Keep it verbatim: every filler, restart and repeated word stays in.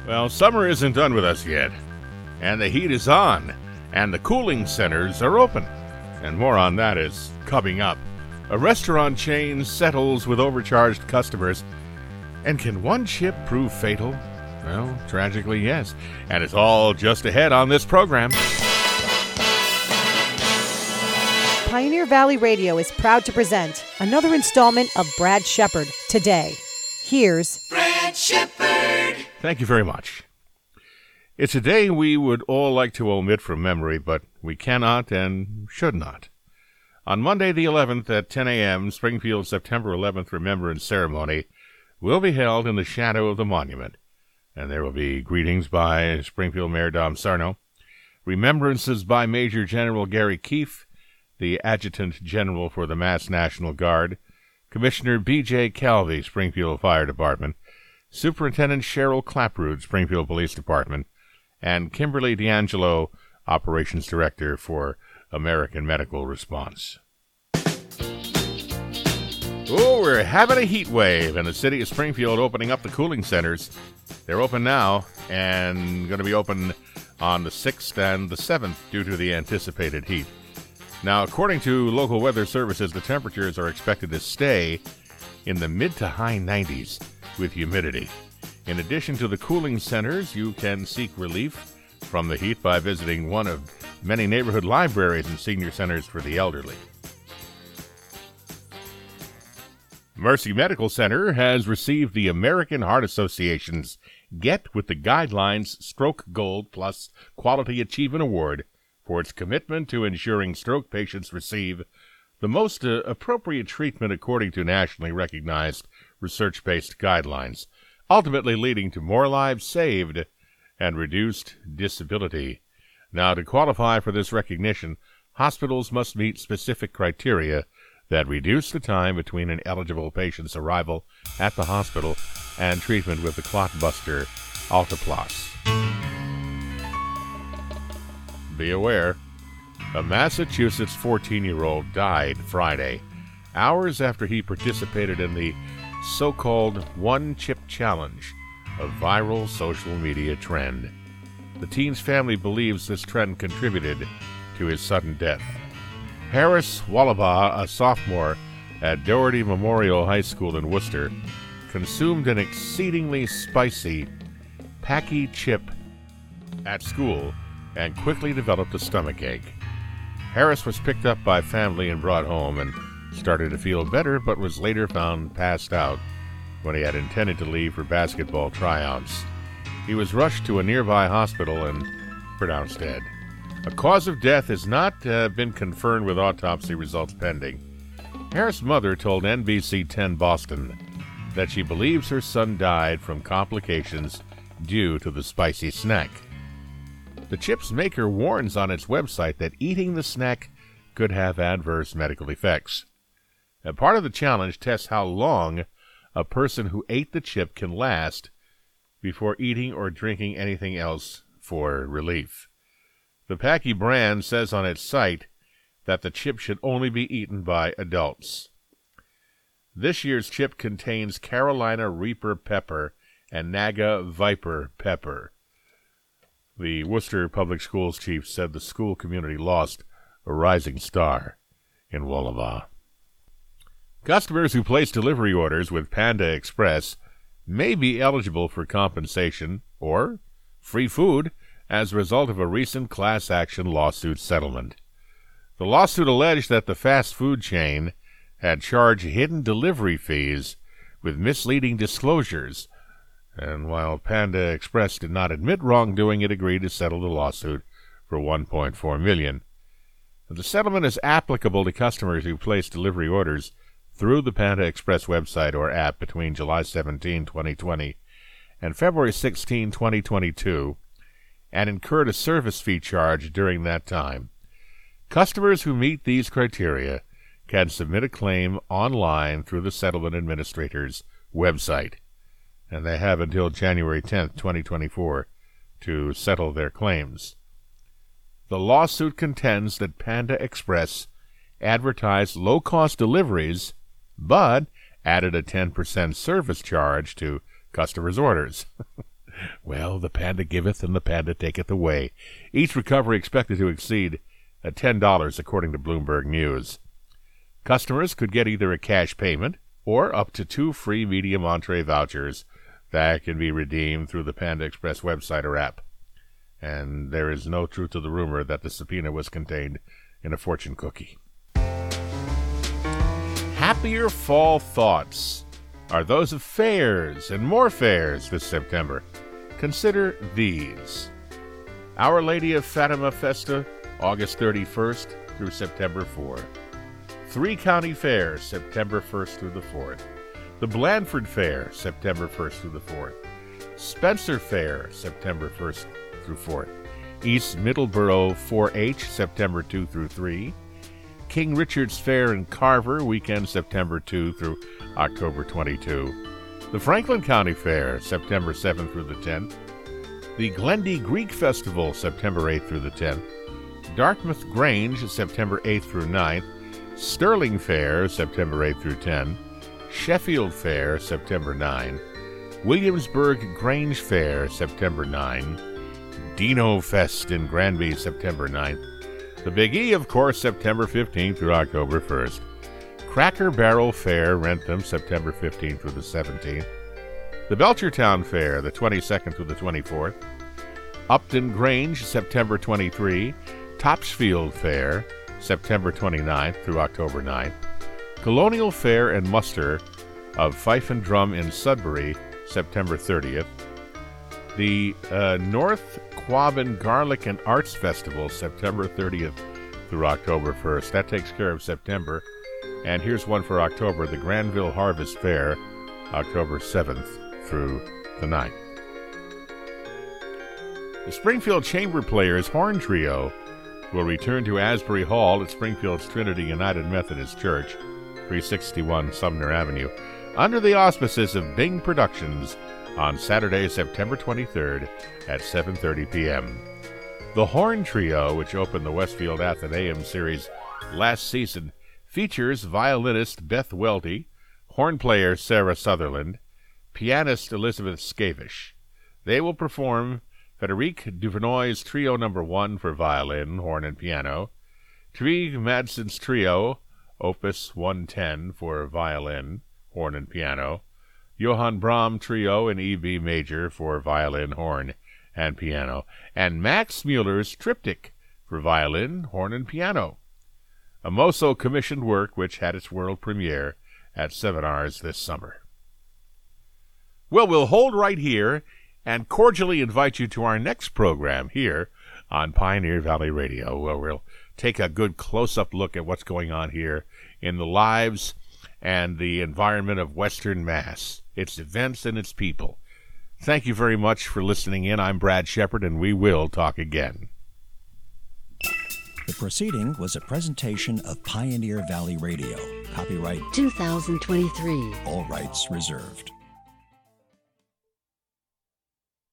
Well, summer isn't done with us yet, and the heat is on, and the cooling centers are open. And more on that is coming up. A restaurant chain settles with overcharged customers. And can one chip prove fatal? Well, tragically, yes. And it's all just ahead on this program. Pioneer Valley Radio is proud to present another installment of Brad Shepard today. Here's Brad Shepard. Thank you very much. It's a day we would all like to omit from memory, but we cannot and should not. On Monday the eleventh at ten a.m., Springfield's September eleventh Remembrance Ceremony will be held in the shadow of the monument, and there will be greetings by Springfield Mayor Dom Sarno, remembrances by Major General Gary Keefe, the Adjutant General for the Mass National Guard, Commissioner B J Calvey, Springfield Fire Department, Superintendent Cheryl Clapprood, Springfield Police Department, and Kimberly D'Angelo, Operations Director for American Medical Response. Oh, we're having a heat wave, and the city of Springfield opening up the cooling centers. They're open now and going to be open on the sixth and the seventh due to the anticipated heat. Now, according to local weather services, the temperatures are expected to stay in the mid to high nineties with humidity. In addition to the cooling centers, you can seek relief from the heat by visiting one of many neighborhood libraries and senior centers for the elderly. Mercy Medical Center has received the American Heart Association's Get With the Guidelines Stroke Gold Plus Quality Achievement Award for its commitment to ensuring stroke patients receive the most uh, appropriate treatment according to nationally recognized research-based guidelines, ultimately leading to more lives saved and reduced disability. Now, to qualify for this recognition, hospitals must meet specific criteria that reduce the time between an eligible patient's arrival at the hospital and treatment with the clotbuster Alteplase. Be aware, a Massachusetts fourteen-year-old died Friday, hours after he participated in the so-called One Chip Challenge, a viral social media trend. The teen's family believes this trend contributed to his sudden death. Harris Wallabaugh, a sophomore at Doherty Memorial High School in Worcester, consumed an exceedingly spicy Packy chip at school and quickly developed a stomachache. Harris was picked up by family and brought home and started to feel better, but was later found passed out when he had intended to leave for basketball tryouts. He was rushed to a nearby hospital and pronounced dead. A cause of death has not uh, been confirmed with autopsy results pending. Harris' mother told N B C ten Boston that she believes her son died from complications due to the spicy snack. The chip's maker warns on its website that eating the snack could have adverse medical effects. A part of the challenge tests how long a person who ate the chip can last before eating or drinking anything else for relief. The Packy brand says on its site that the chip should only be eaten by adults. This year's chip contains Carolina Reaper pepper and Naga Viper pepper. The Worcester Public Schools chief said the school community lost a rising star in Wallabaugh. Customers who place delivery orders with Panda Express may be eligible for compensation or free food as a result of a recent class action lawsuit settlement. The lawsuit alleged that the fast food chain had charged hidden delivery fees with misleading disclosures, and while Panda Express did not admit wrongdoing, it agreed to settle the lawsuit for one point four million dollars. The settlement is applicable to customers who place delivery orders through the Panda Express website or app between July seventeenth, twenty twenty and February sixteenth, twenty twenty-two, and incurred a service fee charge during that time. Customers who meet these criteria can submit a claim online through the settlement administrator's website, and they have until January tenth, twenty twenty-four to settle their claims. The lawsuit contends that Panda Express advertised low-cost deliveries, but added a ten percent service charge to customers' orders. Well, the panda giveth and the panda taketh away. Each recovery expected to exceed at ten dollars, according to Bloomberg News. Customers could get either a cash payment or up to two free medium entree vouchers that can be redeemed through the Panda Express website or app. And there is no truth to the rumor that the subpoena was contained in a fortune cookie. Happier fall thoughts are those of fairs and more fairs this September. Consider these. Our Lady of Fatima Festa, August thirty-first through September fourth. Three County Fair, September first through the fourth. The Blandford Fair, September first through the fourth. Spencer Fair, September first through fourth. East Middleborough four H, September second through third. King Richard's Fair in Carver, weekend September second through October twenty-second. The Franklin County Fair, September seventh through the tenth. The Glendy Greek Festival, September eighth through the tenth. Dartmouth Grange, September eighth through ninth. Sterling Fair, September eighth through tenth. Sheffield Fair, September ninth. Williamsburg Grange Fair, September ninth. Dino Fest in Granby, September ninth. The Big E, of course, September fifteenth through October first. Cracker Barrel Fair, Rentham, September fifteenth through the seventeenth. The Belchertown Fair, the twenty-second through the twenty-fourth. Upton Grange, September twenty-third. Topsfield Fair, September twenty-ninth through October ninth. Colonial Fair and Muster of Fife and Drum in Sudbury, September thirtieth. The uh, North Quabbin Garlic and Arts Festival, September thirtieth through October first. That takes care of September. And here's one for October, the Granville Harvest Fair, October seventh through the ninth. The Springfield Chamber Players Horn Trio will return to Asbury Hall at Springfield's Trinity United Methodist Church, three sixty-one Sumner Avenue, under the auspices of Bing Productions on Saturday, September twenty-third at seven thirty p.m. The Horn Trio, which opened the Westfield Athenaeum Series last season, features violinist Beth Welty, horn player Sarah Sutherland, pianist Elizabeth Skavish. They will perform Frederic Duvernoy's Trio Number One for violin, horn, and piano, Trig Madsen's Trio, Opus one ten for violin, horn, and piano, Johann Brahms Trio in E B Major for violin, horn, and piano, and Max Muller's Triptych for violin, horn, and piano. A Mosso commissioned work which had its world premiere at seminars this summer. Well, we'll hold right here and cordially invite you to our next program here on Pioneer Valley Radio, where we'll take a good close-up look at what's going on here in the lives and the environment of Western Mass, its events and its people. Thank you very much for listening in. I'm Brad Shepard, and we will talk again. The proceeding was a presentation of Pioneer Valley Radio. Copyright two thousand twenty-three. All rights reserved.